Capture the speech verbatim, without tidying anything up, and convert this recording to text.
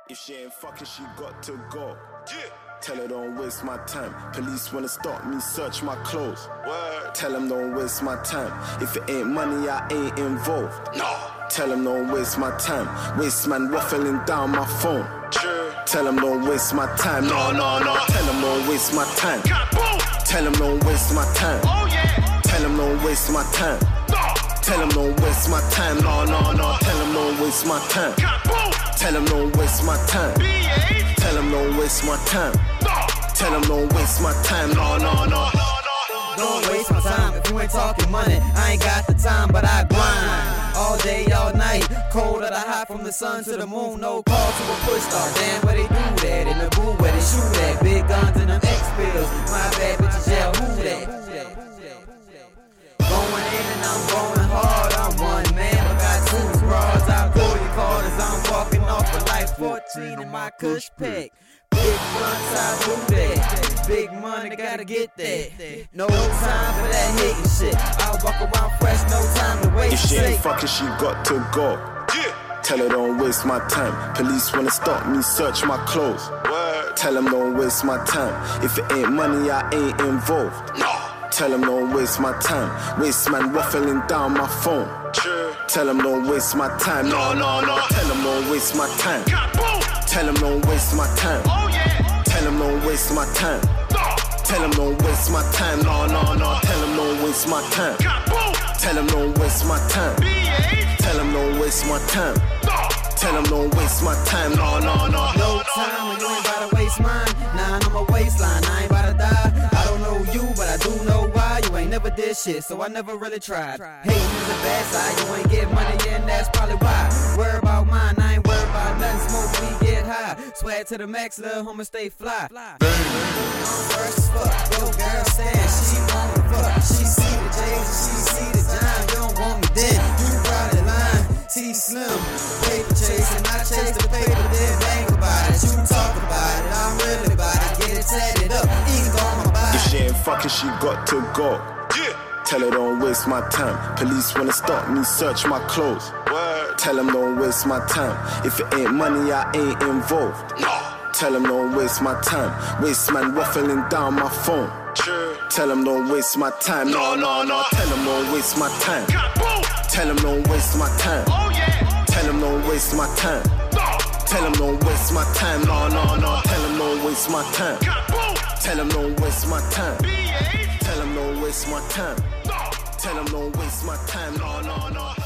If she ain't fucking, she got to go. Yeah. Tell her don't waste my time. Police wanna stop me, search my clothes. Word. Tell them don't waste my time. If it ain't money, I ain't involved. No. Tell them don't waste my time. Waste man waffling down my phone. Sure. Tell them don't waste my time. No, no, no. Tell them don't waste my time. Kaboom. Tell them don't waste my time. Oh yeah. Tell them don't waste my time. No. Tell them don't waste my time. No, no, no. Tell them don't waste my time. Kaboom. Tell them don't waste my time. B H. Tell them don't waste my time. No. Tell them don't waste my time. No, no, no. Don't waste my time if you ain't talking money. I ain't got the time, but I grind all day, all night. Cold or the hot, from the sun to the moon. No call to a push start. Damn, where they do that? In the booth where they shoot at. Big guns and them X-pills. My bad bitches yell, who that? Going in and I'm going hard. I'm one man, but got two bras. I pull your card as I'm walking off a life fourteen in my cush pack. Big blunts, I do that. Big money, gotta get that. No time for that hating shit. I walk around fresh, no time to waste. If she ain't fucking, she got to go. Yeah. Tell her don't waste my time. Police wanna stop me, search my clothes. Word. Tell them don't waste my time. If it ain't money, I ain't involved. No. Tell them don't waste my time. Waste man waffling down my phone. Sure. Tell them don't waste my time. No, no, no. Tell them don't waste my time. Kaboom. Tell them don't waste my time. Oh yeah. Tell them don't waste my time. No. Tell them don't waste my time. No, no, no. Tell them don't waste my time. Kaboom. Tell them don't waste my time. B H. Tell them don't waste my time. No. Tell them don't waste my time. No, no, no. No time when you ain't about to waste mine. Nah, I'm a waistline, I ain't about to die. I don't know you, but I do know why. You ain't never did shit, so I never really tried. Hating is the bad side, you ain't get money, and that's probably why. Worry about mine, I ain't worried about nothing. Smoke, we get high. Swag to the max, little homie, stay fly. First as fuck, yo girl stand, she wanna fuck. She see the J's and she see the John. You don't want me then, you ride the line. T Slim, paper chasing, I chase the paper, then bang about it. You talk about it, I'm really about it. Get it tatted up, ink on my body. If she ain't fucking, she got to go. Yeah. Tell her don't waste my time. Police wanna stop me, search my clothes. Word. Tell them don't waste my time. If it ain't money, I ain't involved. No. Tell them don't waste my time. Waste man waffling down my phone. Sure. Tell them don't waste my time. No, no, no. Tell them don't waste my time. Kaboom. Tell them don't waste my time. Oh yeah. Tell them don't waste my time. No. Tell them don't waste my time. No, no, no. Tell them don't waste my time. Kaboom. Tell them don't waste my time. B H. Tell them don't waste my time. No. Tell them don't waste my time. No, no, no.